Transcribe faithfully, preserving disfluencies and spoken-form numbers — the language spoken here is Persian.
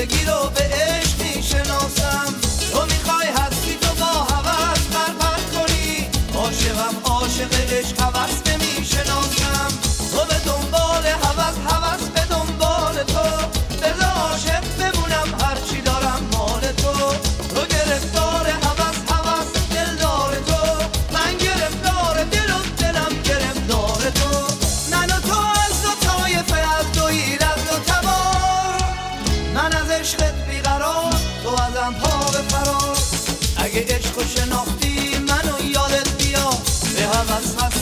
زندگی رو به عشق میشناسم. تو میخوای هستی تو با هوس پرپر کنی، عاشقم عاشق عشق هوس نمیشناسم. تو به دنبال هوس هوس به دنبال تو، بذار عاشق بمونم هرچی دارم مال تو. تو گرفتار هوس هوس دلدار تو، من گرفتار دل و دلم گرفتار تو. من و تو از دو طایفه، از دو ایل از دو تبار، من از عشقت بیقرار، تو ازم پا به فرار. اگه عشق و شناختی منو یادت بیا، به هوس هست